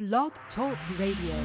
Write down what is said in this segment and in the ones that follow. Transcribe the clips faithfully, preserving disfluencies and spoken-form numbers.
Blog Talk Radio.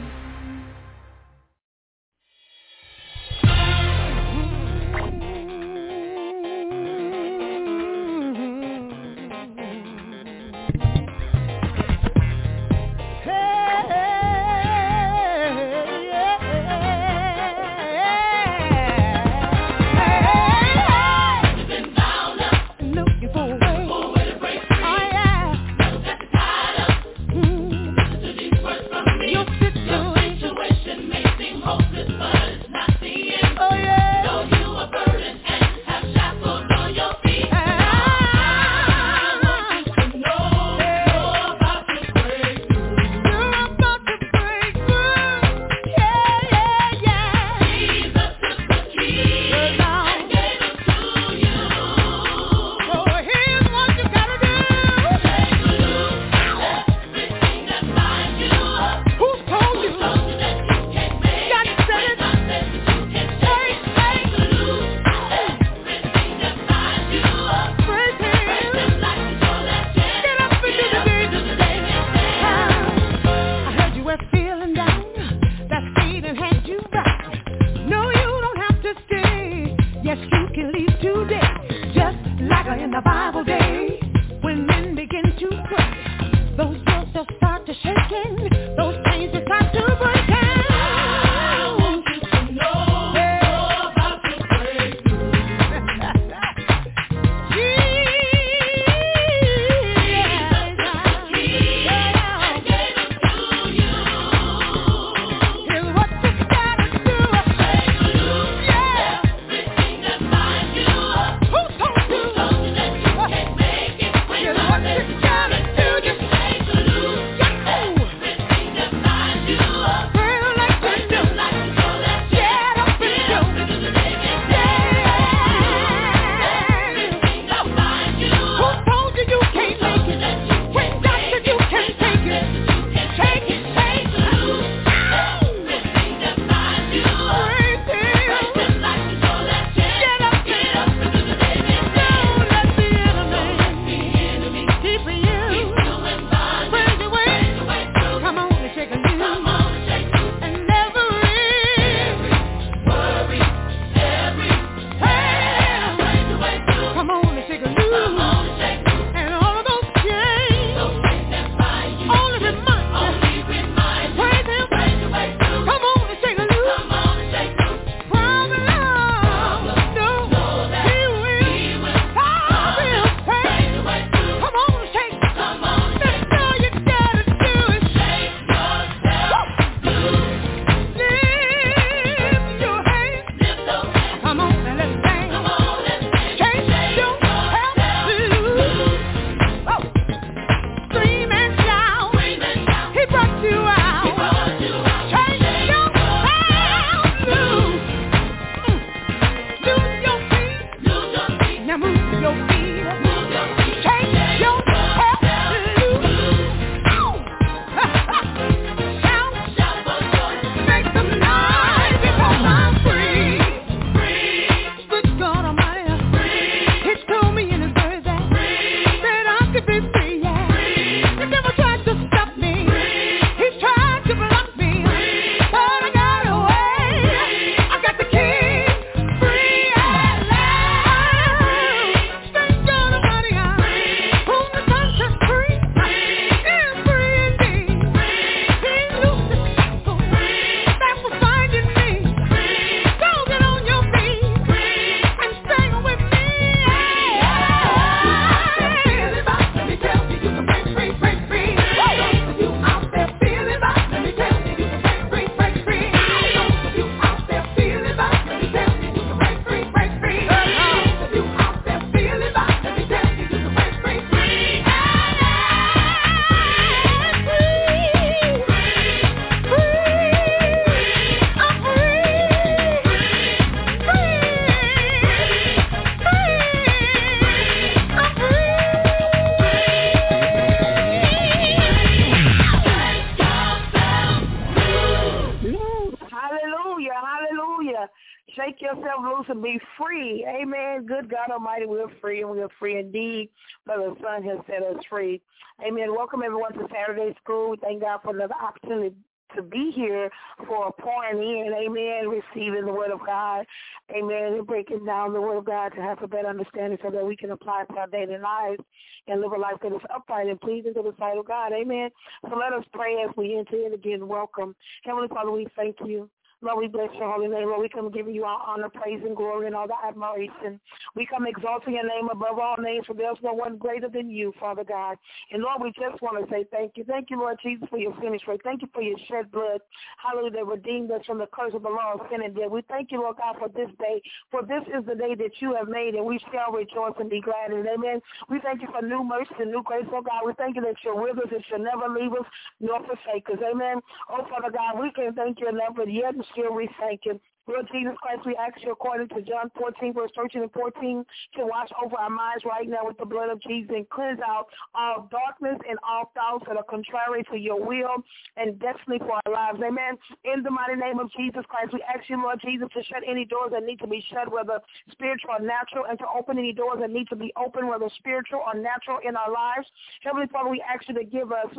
Shake yourself loose and be free. Amen. Good God Almighty, we're free, and we're free indeed, for the Son has set us free. Amen. Welcome, everyone, to Saturday School. We thank God for another opportunity to be here for pouring in, amen, receiving the Word of God, amen, and breaking down the Word of God to have a better understanding so that we can apply it to our daily lives and live a life that is upright and pleasing to the sight of God, amen. So let us pray as we enter in again. Welcome. Heavenly Father, we thank you. Lord, we bless your holy name. Lord, we come giving you all honor, praise, and glory, and all the admiration. We come exalting your name above all names, for there's no one greater than you, Father God. And, Lord, we just want to say thank you. Thank you, Lord Jesus, for your finished work. Thank you for your shed blood. Hallelujah, that redeemed us from the curse of the law of sin and death. We thank you, Lord God, for this day, for this is the day that you have made, and we shall rejoice and be glad in it. Amen. We thank you for new mercy and new grace, oh God. We thank you that you're with us and shall never leave us nor forsake us. Amen. Oh, Father God, we can thank you enough, but yet still we thank you. Lord Jesus Christ, we ask you according to John fourteen, verse thirteen and fourteen, to wash over our minds right now with the blood of Jesus and cleanse out all darkness and all thoughts that are contrary to your will and destiny for our lives. Amen. In the mighty name of Jesus Christ, we ask you, Lord Jesus, to shut any doors that need to be shut, whether spiritual or natural, and to open any doors that need to be open, whether spiritual or natural in our lives. Heavenly Father, we ask you to give us,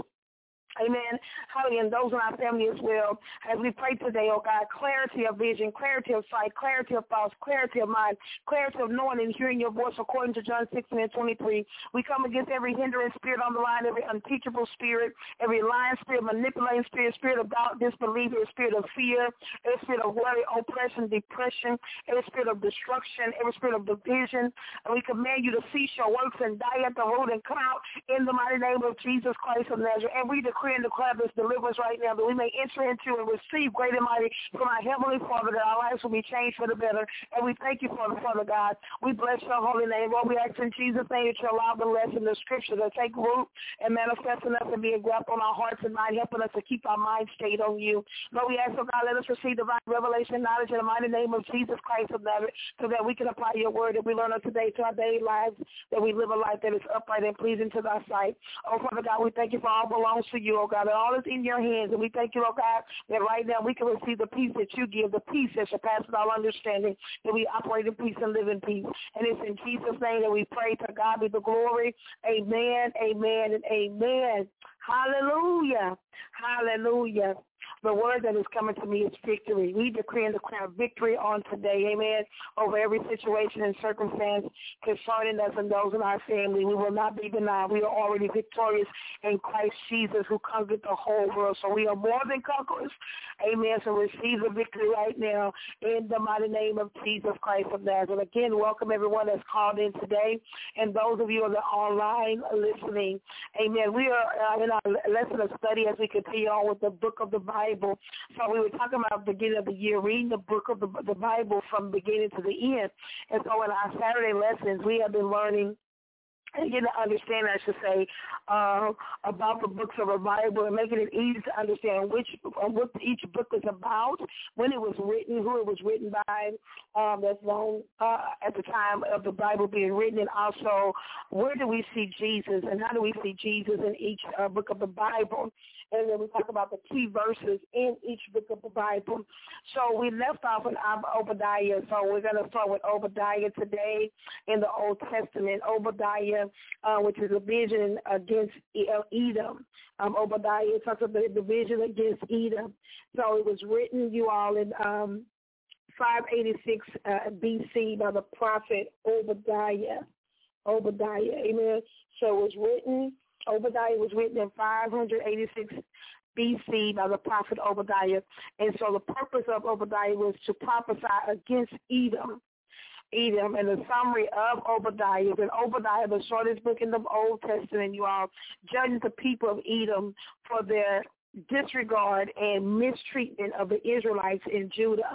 amen, hallelujah, and those in our family as well. As we pray today, oh God, clarity of vision, clarity of sight, clarity of thoughts, clarity of mind, clarity of knowing and hearing your voice according to John sixteen and twenty-three. We come against every hindering spirit on the line, every unteachable spirit, every lying spirit, manipulating spirit, spirit of doubt, disbelief, every spirit of fear, every spirit of worry, oppression, depression, every spirit of destruction, every spirit of division. And we command you to cease your works and die at the root and come out in the mighty name of Jesus Christ of Nazareth. And we decree and declare this deliverance right now, that we may enter into and receive great and mighty from our Heavenly Father, that our lives will be changed for the better. And we thank you for the Father God. We bless your holy name. Lord, we ask in Jesus' name that you allow the lesson, the scripture, to take root and manifest in us and be a grasp on our hearts and mind, helping us to keep our mind stayed on you. Lord, we ask, oh God, let us receive divine revelation, knowledge in the mighty name of Jesus Christ of Nazareth, so that we can apply your word that we learn of today to our daily lives, that we live a life that is upright and pleasing to thy sight. Oh, Father God, we thank you for all belongs to you, oh God, and all is in your hands. And we thank you, oh God, that right now we can receive the peace that you give, the peace that surpasses all understanding, that we operate in peace and live in peace. And it's in Jesus' name that we pray. To God be the glory. Amen, amen, and amen. Hallelujah. Hallelujah. The word that is coming to me is victory. We decree and declare victory on today, amen, over every situation and circumstance concerning us and those in our family. We will not be denied. We are already victorious in Christ Jesus, who conquered the whole world. So we are more than conquerors, amen. So receive the victory right now in the mighty name of Jesus Christ of Nazareth. Again, welcome everyone that's called in today, and those of you that are online listening, amen. We are uh, in our lesson of study as we continue on with the book of the Bible. So we were talking about the beginning of the year, reading the book of the, the Bible from beginning to the end. And so in our Saturday lessons, we have been learning and getting to understand, I should say, uh, about the books of the Bible and making it easy to understand which uh, what each book is about, when it was written, who it was written by, um, that's known uh, at the time of the Bible being written, and also where do we see Jesus and how do we see Jesus in each uh, book of the Bible. And then we talk about the key verses in each book of the Bible. So we left off in Obadiah, so we're going to start with Obadiah today in the Old Testament. Obadiah, uh, which is a vision against Edom. Um, Obadiah talks about the division against Edom. So it was written, you all, in um, five eighty-six uh, B C by the prophet Obadiah. Obadiah, amen. So it was written, Obadiah was written in five eighty-six B C by the prophet Obadiah. And so the purpose of Obadiah was to prophesy against Edom. Edom, and the summary of Obadiah. And Obadiah, the shortest book in the Old Testament, you all, judges the people of Edom for their disregard and mistreatment of the Israelites in Judah.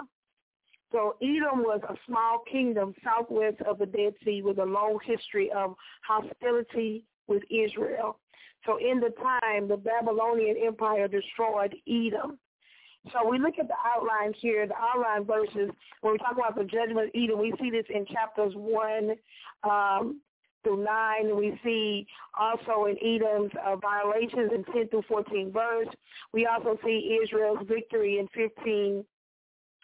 So Edom was a small kingdom southwest of the Dead Sea with a long history of hostility with Israel. So in the time, the Babylonian Empire destroyed Edom. So we look at the outline here, the outline verses, when we talk about the judgment of Edom, we see this in chapters one um, through nine. And we see also in Edom's uh, violations in ten through fourteen verse. We also see Israel's victory in fifteen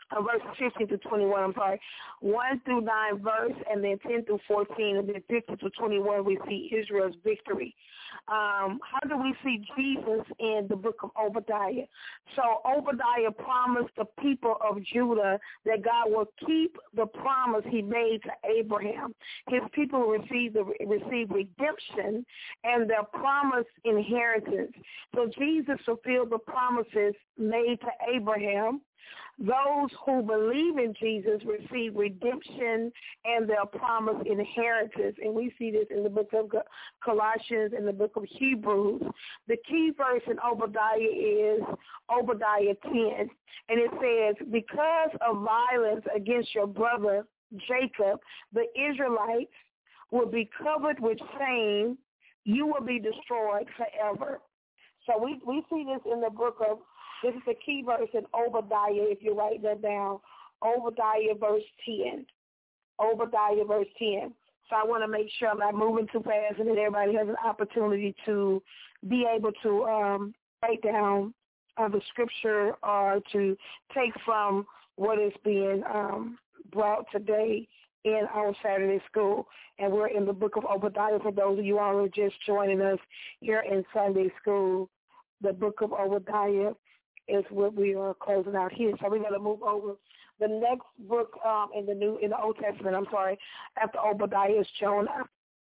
uh, verses fifteen to twenty-one, I'm sorry, one through nine verse, and then ten through fourteen, and then fifteen to twenty-one, we see Israel's victory. Um, how do we see Jesus in the book of Obadiah? So Obadiah promised the people of Judah that God will keep the promise he made to Abraham. His people will receive, the, receive redemption and their promised inheritance. So Jesus fulfilled the promises made to Abraham. Those who believe in Jesus receive redemption and their promised inheritance. And we see this in the book of Colossians and the book of Hebrews. The key verse in Obadiah is Obadiah ten. And it says, because of violence against your brother Jacob, the Israelites will be covered with shame. You will be destroyed forever. So we, we see this in the book of This is the key verse in Obadiah, if you write that down. Obadiah verse ten. Obadiah verse ten. So I want to make sure I'm not moving too fast and that everybody has an opportunity to be able to um, write down uh, the scripture or to take from what is being um, brought today in our Saturday school. And we're in the book of Obadiah for those of you all who are just joining us here in Sunday school. The book of Obadiah is what we are closing out here. So we're going to move over. The next book um, in the New in the Old Testament, I'm sorry, after Obadiah is Jonah.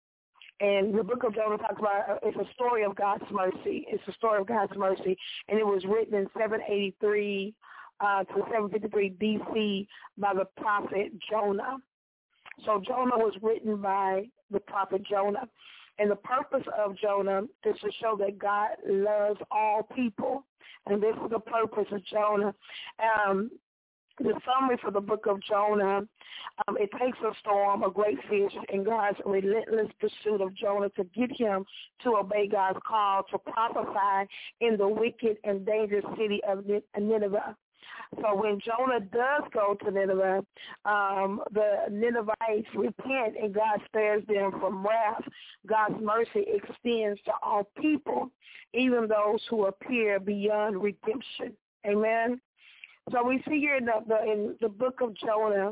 And the book of Jonah talks about, uh, it's a story of God's mercy. It's a story of God's mercy. And it was written in seven eighty-three uh, to seven fifty-three B C by the prophet Jonah. So Jonah was written by the prophet Jonah. And the purpose of Jonah is to show that God loves all people. And this is the purpose of Jonah. Um, the summary for the book of Jonah, um, it takes a storm, a great fish, and God's relentless pursuit of Jonah to get him to obey God's call to prophesy in the wicked and dangerous city of Nineveh. So when Jonah does go to Nineveh, um, the Ninevites repent and God spares them from wrath. God's mercy extends to all people, even those who appear beyond redemption. Amen. So we see here in the, the, in the book of Jonah,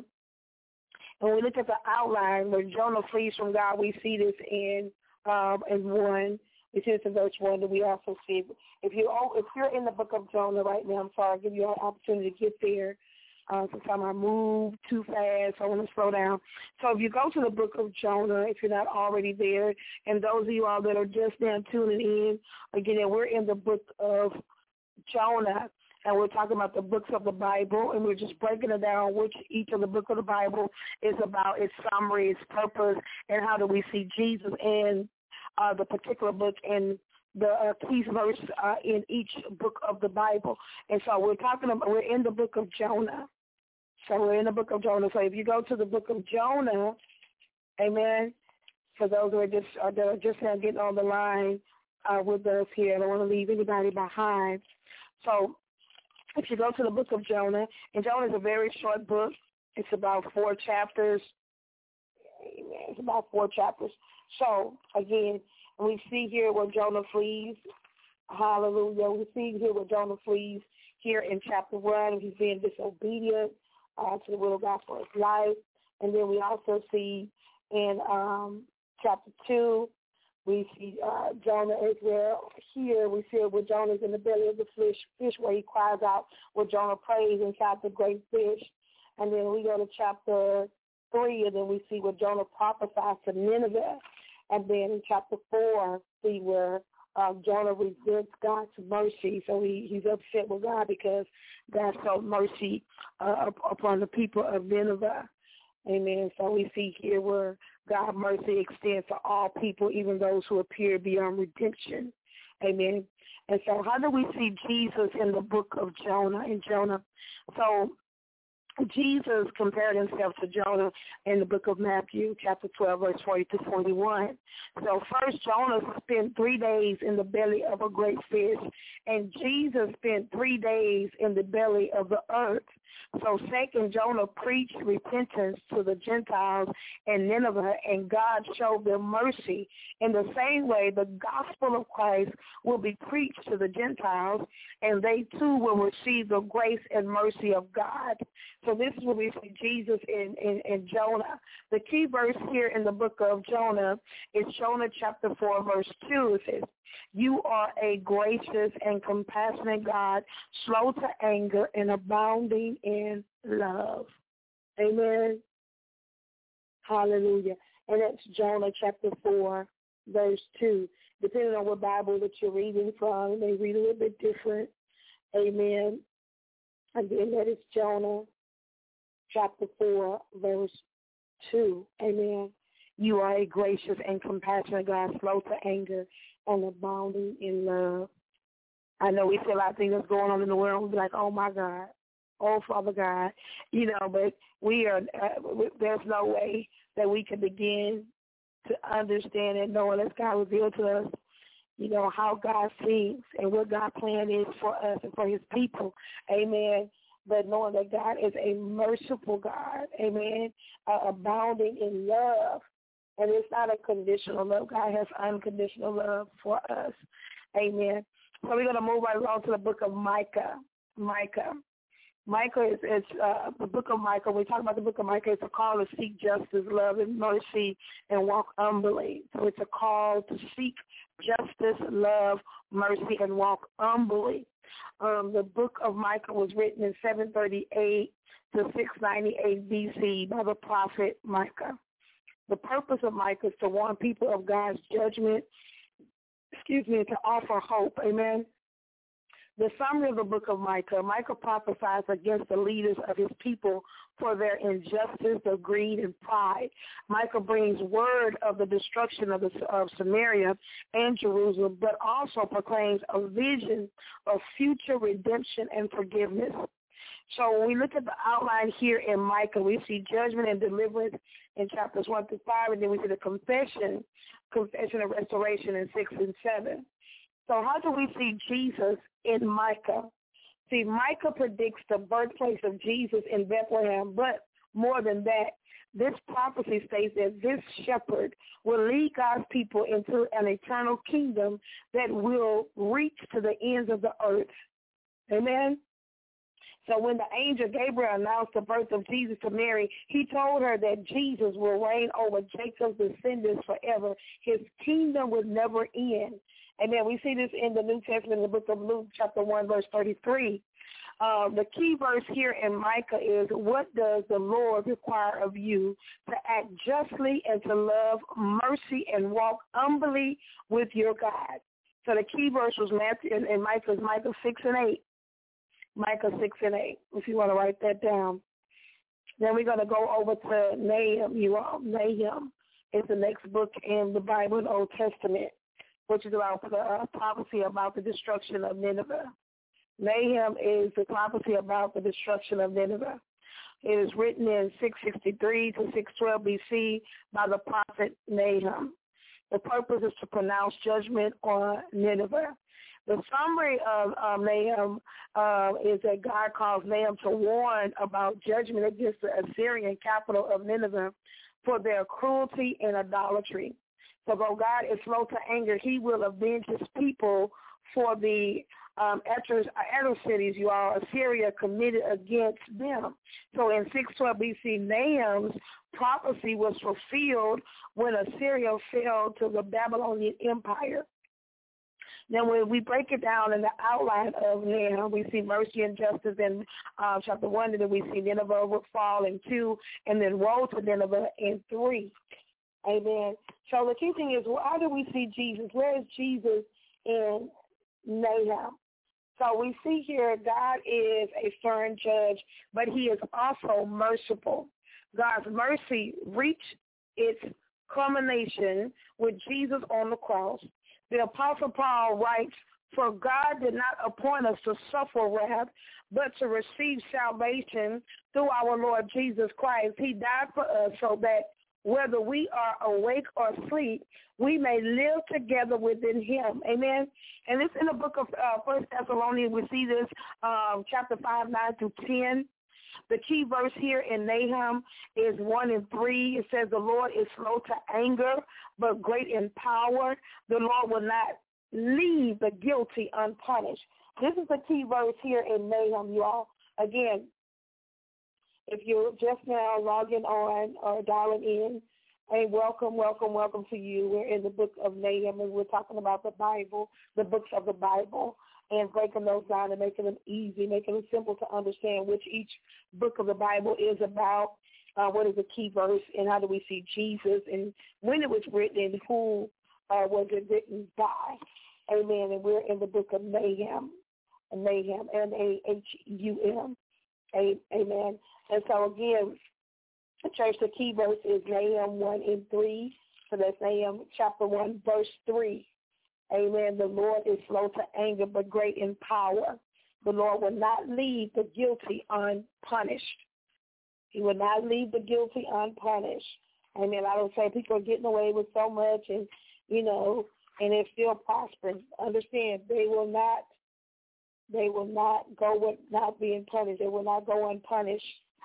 and we look at the outline where Jonah flees from God, we see this in um, in one. We see this in verse one, that we also see. If, you, if you're in the book of Jonah right now, I'm sorry, I'll give you an opportunity to get there. Uh, sometimes I move too fast, so I want to slow down. So if you go to the book of Jonah, if you're not already there, and those of you all that are just now tuning in, again, we're in the book of Jonah, and we're talking about the books of the Bible, and we're just breaking it down, which each of the book of the Bible is about, its summary, its purpose, and how do we see Jesus in uh, the particular book and the uh, key verse uh, in each book of the Bible. And so we're talking about, we're in the book of Jonah. So we're in the book of Jonah. So if you go to the book of Jonah, amen, for those who are just, uh, that are just now getting on the line uh, with us here, I don't want to leave anybody behind. So if you go to the book of Jonah, and Jonah is a very short book. It's about four chapters. Amen. It's about four chapters. So, again, we see here where Jonah flees. Hallelujah. We see here where Jonah flees here in chapter one. He's being disobedient uh, to the will of God for his life. And then we also see in um, chapter two, we see uh, Jonah as well. Here we see where Jonah is in the belly of the fish, fish where he cries out, where Jonah prays inside the great fish. And then we go to chapter three, and then we see where Jonah prophesies to Nineveh. And then in chapter four, see where uh, Jonah resents God's mercy. So he, he's upset with God because God showed mercy uh, upon the people of Nineveh. Amen. So we see here where God's mercy extends to all people, even those who appear beyond redemption. Amen. And so how do we see Jesus in the book of Jonah? In Jonah, so Jesus compared himself to Jonah in the book of Matthew, chapter twelve, verse forty to forty-one. So first, Jonah spent three days in the belly of a great fish, and Jesus spent three days in the belly of the earth. So second, Jonah preached repentance to the Gentiles in Nineveh, and God showed them mercy. In the same way, the gospel of Christ will be preached to the Gentiles, and they too will receive the grace and mercy of God. So this is where we see Jesus in, in, in Jonah. The key verse here in the book of Jonah is Jonah chapter four, verse two. It says, "You are a gracious and compassionate God, slow to anger and abounding in love." Amen. Hallelujah. And that's Jonah chapter four, verse two. Depending on what Bible that you're reading from, they read a little bit different. Amen. And then that is Jonah chapter four, verse two. Amen. "You are a gracious and compassionate God, slow to anger and abounding in love." I know we see a lot of things that's going on in the world. We'll be like, oh, my God. Oh, Father God. You know, but we are, uh, there's no way that we can begin to understand and know unless God revealed to us, you know, how God thinks and what God's plan is for us and for his people. Amen. But knowing that God is a merciful God. Amen. Uh, abounding in love. And it's not a conditional love. God has unconditional love for us. Amen. So we're going to move right along to the book of Micah. Micah. Micah is, is uh, the book of Micah. When we talk about the book of Micah, it's a call to seek justice, love, and mercy, and walk humbly. So it's a call to seek justice, love, mercy, and walk humbly. Um, the book of Micah was written in seven thirty-eight to six ninety-eight B C by the prophet Micah. The purpose of Micah is to warn people of God's judgment, excuse me, to offer hope. Amen. The summary of the book of Micah, Micah prophesies against the leaders of his people for their injustice, their greed, and pride. Micah brings word of the destruction of, the, of Samaria and Jerusalem, but also proclaims a vision of future redemption and forgiveness. So when we look at the outline here in Micah, we see judgment and deliverance in chapters one through five, and then we see the confession, confession and restoration in six and seven. So how do we see Jesus in Micah? See, Micah predicts the birthplace of Jesus in Bethlehem, but more than that, this prophecy states that this shepherd will lead God's people into an eternal kingdom that will reach to the ends of the earth. Amen? So when the angel Gabriel announced the birth of Jesus to Mary, he told her that Jesus will reign over Jacob's descendants forever. His kingdom will never end. Amen. We see this in the New Testament in the book of Luke, chapter one, verse thirty-three. Uh, the key verse here in Micah is, what does the Lord require of you? To act justly and to love mercy and walk humbly with your God. So the key verse was Matthew and, and Micah's Micah six and eight. Micah six and eight, if you want to write that down. Then we're going to go over to Nahum. You all, Nahum is the next book in the Bible, the Old Testament, which is about the uh, prophecy about the destruction of Nineveh. Nahum is the prophecy about the destruction of Nineveh. It is written in six sixty-three to six twelve B C by the prophet Nahum. The purpose is to pronounce judgment on Nineveh. The summary of um, Nahum uh, is that God calls Nahum to warn about judgment against the Assyrian capital of Nineveh for their cruelty and idolatry. So though God is slow to anger, he will avenge his people for the um, atrocities, you all, Assyria committed against them. So in six twelve B C, Nahum's prophecy was fulfilled when Assyria fell to the Babylonian Empire. Then when we break it down in the outline of Nahum, we see mercy and justice in uh, chapter one, and then we see Nineveh would fall in two, and then woe to Nineveh in three. Amen. So the key thing is, why do we see Jesus? Where is Jesus in Nahum? So we see here God is a stern judge, but he is also merciful. God's mercy reached its culmination with Jesus on the cross. The Apostle Paul writes For God did not appoint us to suffer wrath, but to receive salvation through our Lord Jesus Christ. He died for us so that whether we are awake or asleep, we may live together within him. Amen. And it's in the book of uh, First Thessalonians. We see this um, chapter five, nine through ten. The key verse here in Nahum is one and three. It says, the Lord is slow to anger, but great in power. The Lord will not leave the guilty unpunished. This is the key verse here in Nahum, you all. Again, if you're just now logging on or dialing in, hey, welcome, welcome, welcome to you. We're in the book of Nahum, and we're talking about the Bible, the books of the Bible, and breaking those down and making them easy, making them simple to understand which each book of the Bible is about, uh, what is the key verse, and how do we see Jesus, and when it was written, and who uh, was it written by. Amen. And we're in the book of Nahum, Nahum, N A H U M. Amen. And so, again, church, the key verse is Nahum one and three. So that's Nahum chapter one, verse three. Amen. The Lord is slow to anger, but great in power. The Lord will not leave the guilty unpunished. He will not leave the guilty unpunished. Amen. I don't say people are getting away with so much and, you know, and they're still prospering. Understand, they will not, they will not go with not being punished. They will not go unpunished.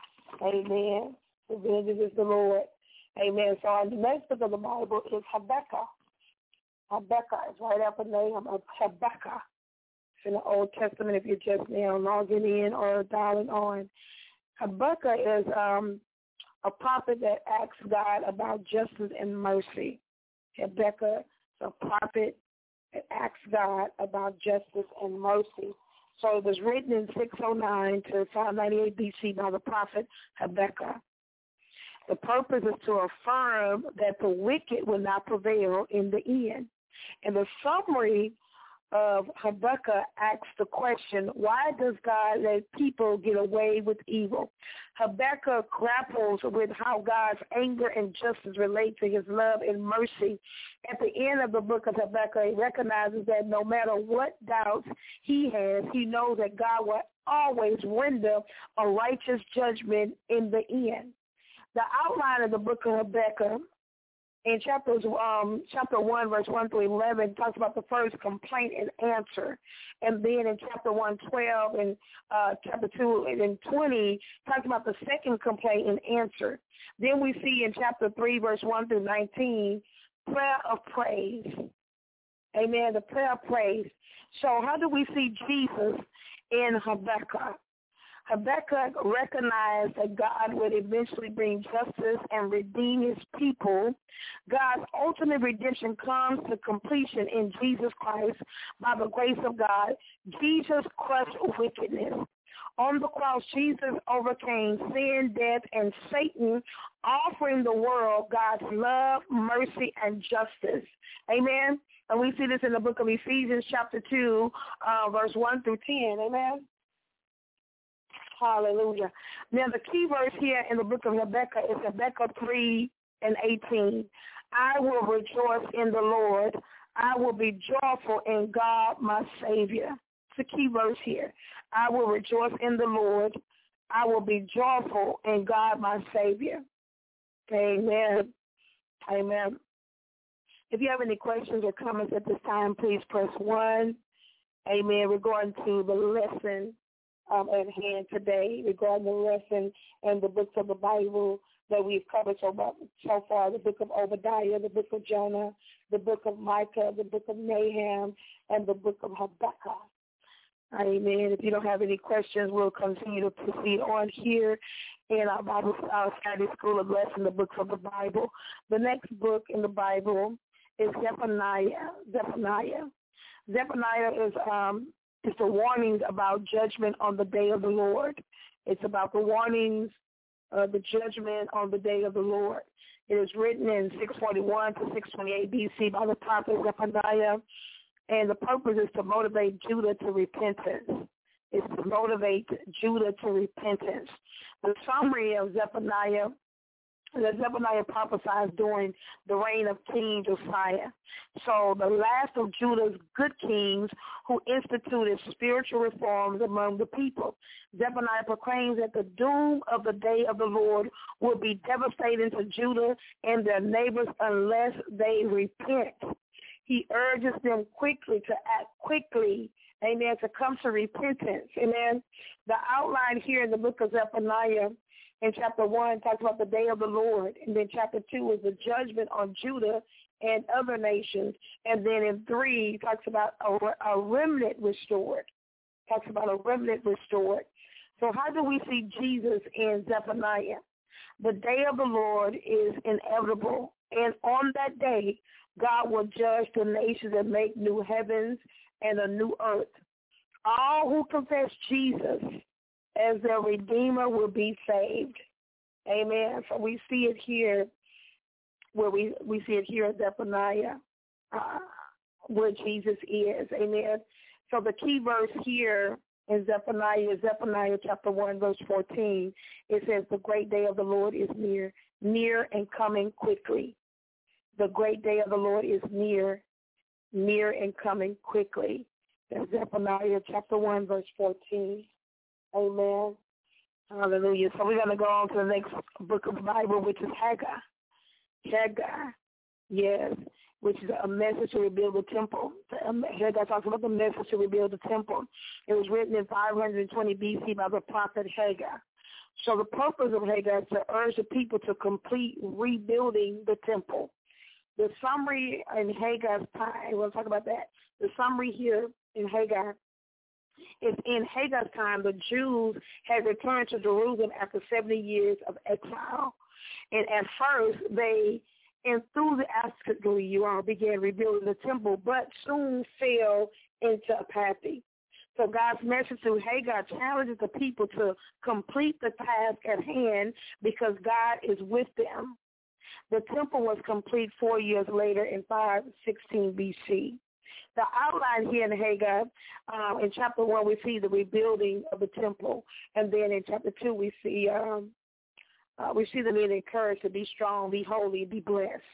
Amen. The vengeance is the Lord. Amen. So the next book of the Bible is Habakkuk. Habakkuk is right after Nahum of Habakkuk. It's in the Old Testament if you're just now logging in or dialing on. Habakkuk is um, a prophet that asks God about justice and mercy. Habakkuk is a prophet that asks God about justice and mercy. So it was written in six oh nine to five ninety-eight B C by the prophet Habakkuk. The purpose is to affirm that the wicked will not prevail in the end. And the summary of Habakkuk asks the question, why does God let people get away with evil? Habakkuk grapples with how God's anger and justice relate to his love and mercy. At the end of the book of Habakkuk, he recognizes that no matter what doubts he has, he knows that God will always render a righteous judgment in the end. The outline of the book of Habakkuk in chapters, um, chapter one, verse one through eleven, talks about the first complaint and answer. And then in chapter one, twelve, and uh, chapter two and twenty, talks about the second complaint and answer. Then we see in chapter three, verse one through nineteen, prayer of praise. Amen, the prayer of praise. So how do we see Jesus in Habakkuk? Habakkuk recognized that God would eventually bring justice and redeem his people. God's ultimate redemption comes to completion in Jesus Christ by the grace of God. Jesus crushed wickedness. On the cross, Jesus overcame sin, death, and Satan, offering the world God's love, mercy, and justice. Amen. And we see this in the book of Ephesians chapter two, uh, verse one through ten. Amen. Hallelujah. Now, the key verse here in the book of Habakkuk is Habakkuk three and eighteen. I will rejoice in the Lord. I will be joyful in God, my Savior. It's a key verse here. I will rejoice in the Lord. I will be joyful in God, my Savior. Amen. Amen. If you have any questions or comments at this time, please press one. Amen. We're going to the lesson Um, at hand today regarding the lesson and the books of the Bible that we've covered so, so far, the book of Obadiah, the book of Jonah, the book of Micah, the book of Nahum, and the book of Habakkuk. Amen. If you don't have any questions, we'll continue to proceed on here in our Bible, our Saturday School of Lesson, the books of the Bible. The next book in the Bible is Zephaniah. Zephaniah. Zephaniah is um, It's the warnings about judgment on the day of the Lord. It's about the warnings of the judgment on the day of the Lord. It is written in six forty-one to six twenty-eight B C by the prophet Zephaniah, and the purpose is to motivate Judah to repentance. It's to motivate Judah to repentance. The summary of Zephaniah that Zephaniah prophesied during the reign of King Josiah. So the last of Judah's good kings who instituted spiritual reforms among the people. Zephaniah proclaims that the doom of the day of the Lord will be devastating to Judah and their neighbors unless they repent. He urges them quickly to act quickly, amen, to come to repentance. Amen. The outline here in the book of Zephaniah in chapter one talks about the day of the Lord. And then chapter two is the judgment on Judah and other nations. And then in three, talks about a, a remnant restored. Talks about a remnant restored. So how do we see Jesus in Zephaniah? The day of the Lord is inevitable. And on that day, God will judge the nations and make new heavens and a new earth. All who confess Jesus as their Redeemer will be saved. Amen. So we see it here, where we, we see it here in Zephaniah, uh, where Jesus is. Amen. So the key verse here in Zephaniah is Zephaniah chapter one, verse fourteen. It says, the great day of the Lord is near, near and coming quickly. The great day of the Lord is near, near and coming quickly. That's Zephaniah chapter one, verse fourteen. Amen. Hallelujah. So we're going to go on to the next book of the Bible, which is Haggai. Haggai, yes, which is a message to rebuild the temple. Haggai talks about the message to rebuild the temple. It was written in five hundred twenty B C by the prophet Haggai. So the purpose of Haggai is to urge the people to complete rebuilding the temple. The summary in Haggai's time, we'll talk about that. The summary here in Haggai is in Haggai's time, the Jews had returned to Jerusalem after seventy years of exile. And at first, they enthusiastically, you all, began rebuilding the temple, but soon fell into apathy. So God's message to Haggai challenges the people to complete the task at hand because God is with them. The temple was complete four years later in five sixteen B C. The outline here in Haggai, um, in chapter one, we see the rebuilding of the temple, and then in chapter two, we see um, uh, we see them being encouraged to be strong, be holy, be blessed.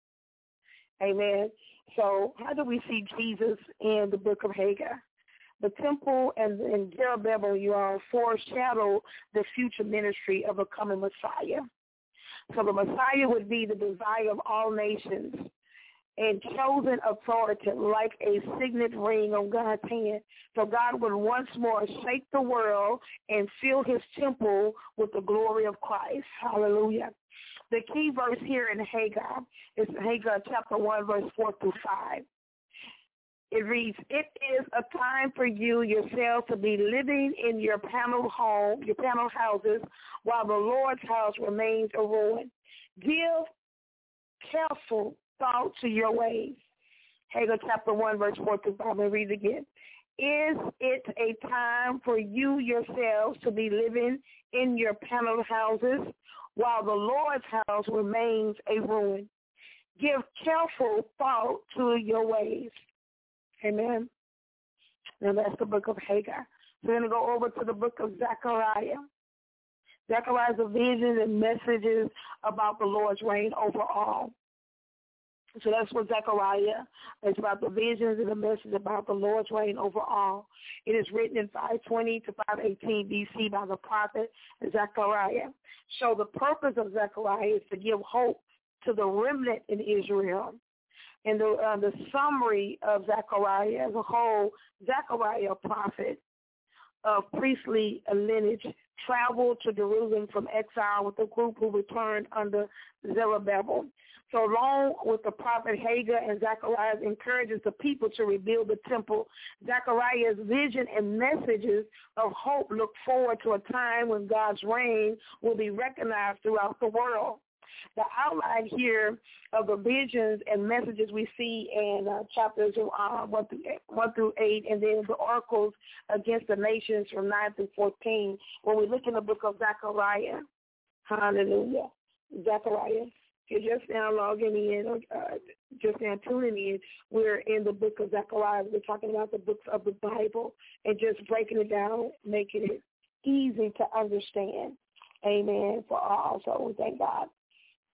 Amen. So, how do we see Jesus in the book of Haggai? The temple and, and Zerubbabel, you all, foreshadow the future ministry of a coming Messiah. So the Messiah would be the desire of all nations and chosen authority like a signet ring on God's hand. So God would once more shake the world and fill his temple with the glory of Christ. Hallelujah. The key verse here in Haggai is Haggai chapter one, verse four through five. It reads, it is a time for you yourselves to be living in your paneled home, your paneled houses, while the Lord's house remains a ruin. Give careful thought to your ways. Haggai chapter one, verse four through five. I'm going to read it again. Is it a time for you yourselves to be living in your paneled houses, while the Lord's house remains a ruin? Give careful thought to your ways. Amen. Now that's the book of Haggai. So we're going to go over to the book of Zechariah. Zechariah is a vision and messages about the Lord's reign over all. So that's what Zechariah is about, the visions and the message about the Lord's reign over all. It is written in five twenty to five eighteen B C by the prophet Zechariah. So the purpose of Zechariah is to give hope to the remnant in Israel. And the, uh, the summary of Zechariah as a whole, Zechariah, a prophet of priestly lineage, traveled to Jerusalem from exile with a group who returned under Zerubbabel. So along with the prophet Haggai and Zechariah encourages the people to rebuild the temple. Zechariah's vision and messages of hope look forward to a time when God's reign will be recognized throughout the world. The outline here of the visions and messages we see in uh, chapters uh, one, through eight, one through eight, and then the oracles against the nations from nine through fourteen. When we look in the book of Zechariah, hallelujah, Zechariah, if you're just now logging in or uh, just now tuning in, we're in the book of Zechariah. We're talking about the books of the Bible and just breaking it down, making it easy to understand. Amen, for all. So we thank God.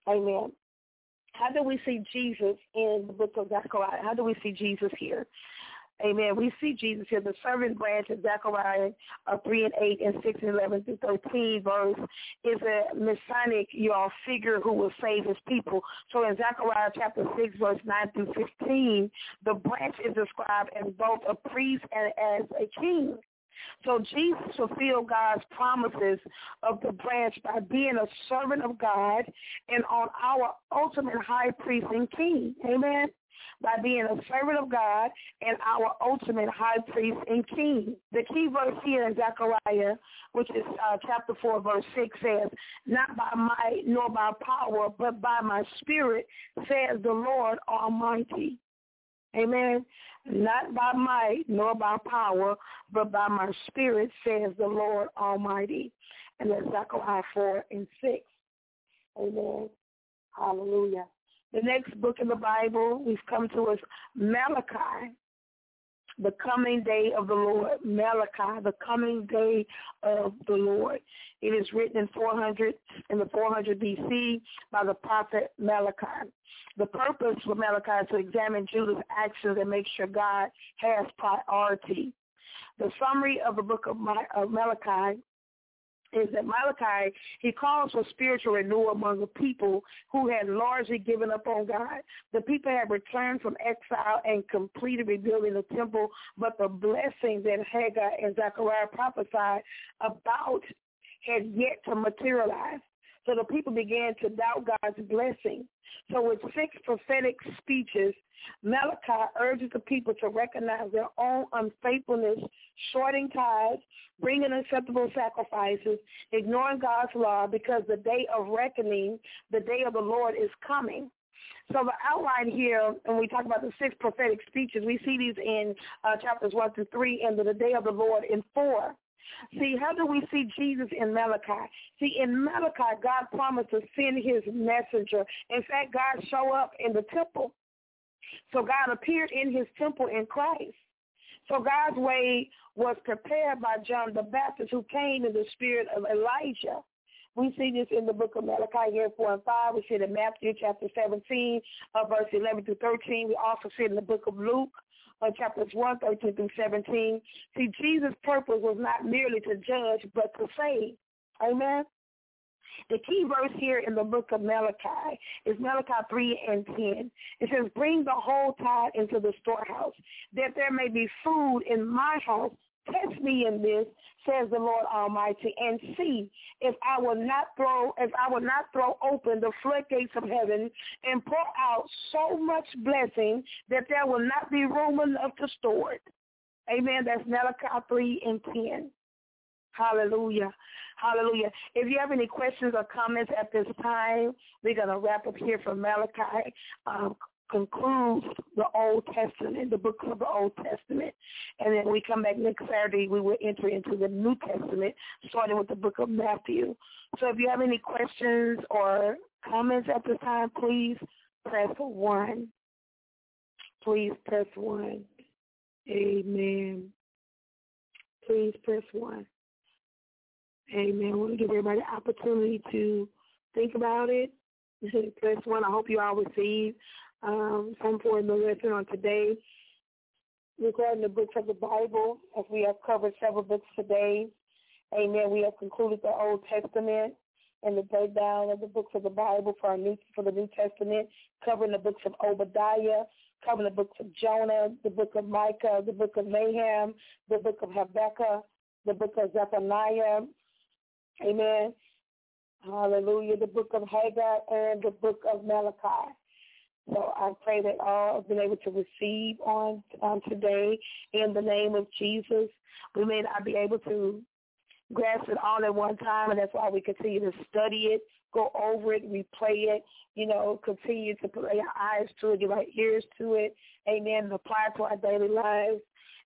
Amen. How do we see Jesus in the book of Zechariah? How do we see Jesus here? Amen. We see Jesus here. The servant branch of Zechariah uh, three and eight and six and eleven through thirteen verse is a messianic, you all, figure who will save his people. So in Zechariah chapter six, verse nine through fifteen, the branch is described as both a priest and as a king. So Jesus fulfilled God's promises of the branch by being a servant of God and on our ultimate high priest and king. Amen. By being a servant of God and our ultimate high priest and king. The key verse here in Zechariah, which is uh, chapter four, verse six, says, "Not by might nor by power, but by my spirit, says the Lord Almighty." Amen. Not by might nor by power, but by my spirit, says the Lord Almighty. And that's Zechariah four and six. Amen. Hallelujah. The next book in the Bible we've come to is Malachi, the coming day of the Lord. Malachi, the coming day of the Lord. It is written in four hundred in the four hundred B C by the prophet Malachi. The purpose for Malachi is to examine Judah's actions and make sure God has priority. The summary of the book of Malachi is that Malachi, he calls for spiritual renewal among the people who had largely given up on God. The people had returned from exile and completed rebuilding the temple, but the blessings that Haggai and Zechariah prophesied about had yet to materialize. So the people began to doubt God's blessing. So with six prophetic speeches, Malachi urges the people to recognize their own unfaithfulness, shorting tithes, bringing acceptable sacrifices, ignoring God's law, because the day of reckoning, the day of the Lord is coming. So the outline here, when we talk about the six prophetic speeches, we see these in uh, chapters one through three, and the day of the Lord in four. See, how do we see Jesus in Malachi? See, in Malachi, God promised to send his messenger. In fact, God showed up in the temple. So God appeared in his temple in Christ. So God's way was prepared by John the Baptist, who came in the spirit of Elijah. We see this in the book of Malachi here, four and five. We see it in Matthew chapter seventeen, uh, verse eleven through thirteen. We also see it in the book of Luke, uh, chapters one, thirteen through seventeen. See, Jesus' purpose was not merely to judge, but to save. Amen. The key verse here in the book of Malachi is Malachi three and ten. It says, "Bring the whole tithe into the storehouse, that there may be food in my house. Test me in this, says the Lord Almighty, and see if I will not throw, if I will not throw open the floodgates of heaven and pour out so much blessing that there will not be room enough to store it." Amen. That's Malachi three and ten. Hallelujah. Hallelujah. If you have any questions or comments at this time, we're going to wrap up here from Malachi. Um, concludes the Old Testament, the book of the Old Testament. And then we come back next Saturday, we will enter into the New Testament, starting with the book of Matthew. So if you have any questions or comments at this time, please press one. Please press one. Amen. Please press one. Amen. I want to give everybody an opportunity to think about it. Press one. I hope you all receive um, some form of lesson on today regarding the books of the Bible, as we have covered several books today. Amen. We have concluded the Old Testament and the breakdown of the books of the Bible for our new for the New Testament, covering the books of Obadiah, covering the books of Jonah, the book of Micah, the book of Nahum, the book of Habakkuk, the book of Zephaniah. Amen. Hallelujah. The book of Haggai and the book of Malachi. So I pray that all have been able to receive on, on today in the name of Jesus. We may not be able to grasp it all at one time, and that's why we continue to study it, go over it, replay it, you know, continue to put our eyes to it, give our ears to it, amen, and apply it to our daily lives.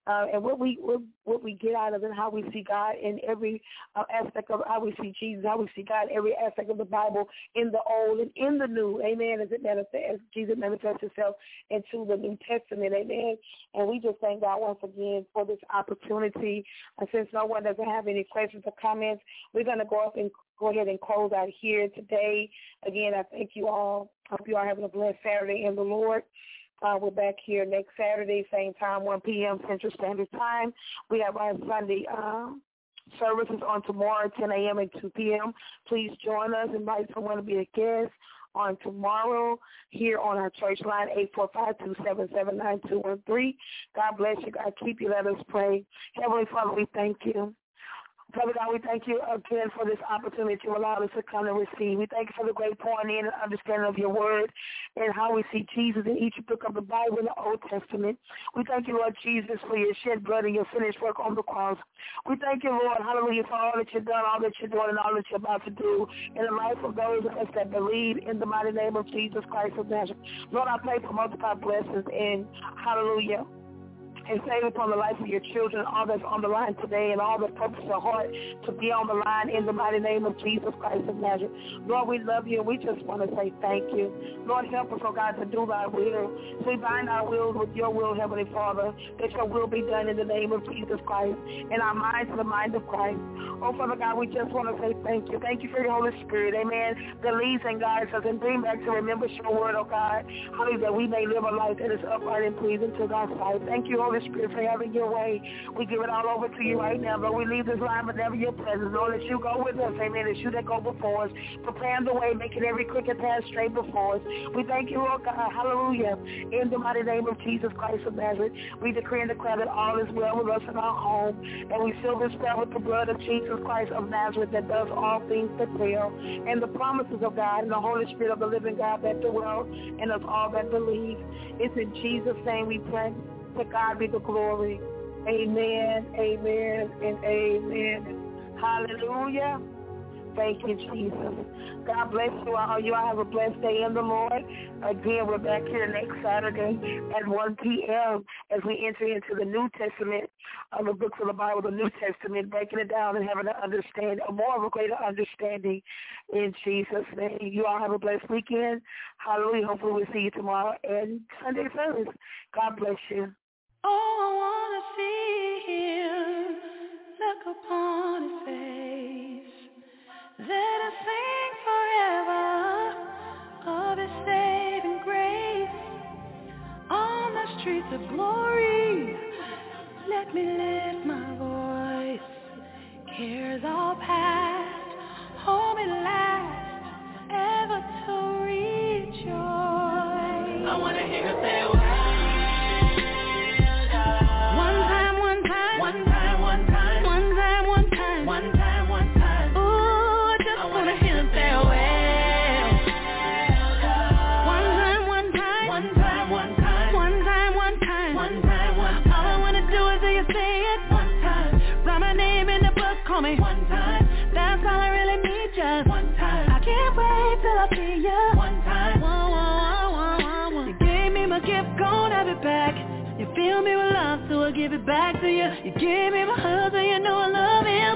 uh, and what we what, what we get out of it, how we see God in every uh, aspect of how we see Jesus, how we see God in every aspect of the Bible, in the Old and in the New, amen, as it manifests, as Jesus manifests himself into the New Testament, amen. And we just thank God once again for this opportunity. And since no one doesn't have any questions or comments, we're going to go up and go ahead and close out here today. Again, I thank you all. Hope you are having a blessed Saturday in the Lord. Uh, we're back here next Saturday, same time, one p.m. Central Standard Time. We have our Sunday um, services on tomorrow, ten a.m. and two p.m. Please join us. Invite someone to be a guest on tomorrow here on our church line, eight four five, two seven seven, nine two one three. God bless you. God keep you. Let us pray. Heavenly Father, we thank you. Father God, we thank you again for this opportunity to allow us to come and receive. We thank you for the great pouring in and understanding of your word and how we see Jesus in each book of the Bible in the Old Testament. We thank you, Lord Jesus, for your shed blood and your finished work on the cross. We thank you, Lord, hallelujah, for all that you've done, all that you're doing, and all that you're about to do in the life of those of us that believe in the mighty name of Jesus Christ of Nazareth. Lord, I pray for multiplied blessings and hallelujah. And save upon the life of your children, all that's on the line today, and all that purpose of heart to be on the line in the mighty name of Jesus Christ of Nazareth. Lord, we love you, and we just want to say thank you. Lord, help us, oh God, to do thy will. So we bind our wills with your will, Heavenly Father, that your will be done in the name of Jesus Christ, and our minds to the mind of Christ. Oh, Father God, we just want to say thank you. Thank you for your Holy Spirit, amen, that leads and guides us and bring back to remembrance your word, oh God, hallelujah, that we may live a life that is upright and pleasing to God's sight. Thank you, Holy Spirit, for having your way. We give it all over to you right now, Lord. We leave this line, but never your presence. Lord, that you go with us, amen. It's you that go before us, preparing the way, making every crooked path straight before us. We thank you, Lord God, hallelujah, in the mighty name of Jesus Christ of Nazareth. We decree and declare that all is well with us in our home, and we seal this prayer with the blood of Jesus Christ of Nazareth that does all things that will, and the promises of God and the Holy Spirit of the living God that dwell in us all that believe. It's in Jesus' name we pray. To God be the glory. Amen, amen, and amen. Hallelujah. Thank you, Jesus. God bless you all. You all have a blessed day in the Lord. Again, we're back here next Saturday at one p.m. as we enter into the New Testament, of the books of the Bible, the New Testament, breaking it down and having an understanding, more of a greater understanding in Jesus' name. You all have a blessed weekend. Hallelujah. Hopefully we'll see you tomorrow and Sunday service. God bless you. Oh, I want to see him, look upon his face. Let us sing forever of his saving grace. On the streets of glory, let me lift my voice. Cares all past, home at last, ever to rejoice. I want to hear you say, well, one time, one time, one time, one time, one time, one time, one time, one time. Ooh, I just want to hear you say, well, one time, one time, one time, one time, one time, one time, one time, one time. All I want to do is hear you say it one time. Write my name in the book, call me one time. That's all I really need, just one time. I can't wait till I see you one time. Whoa, whoa, whoa, whoa, whoa. You gave me my gift, gon' have it back. You fill me with love, so I'll give it back to you. You gave me my husband, you know I love him.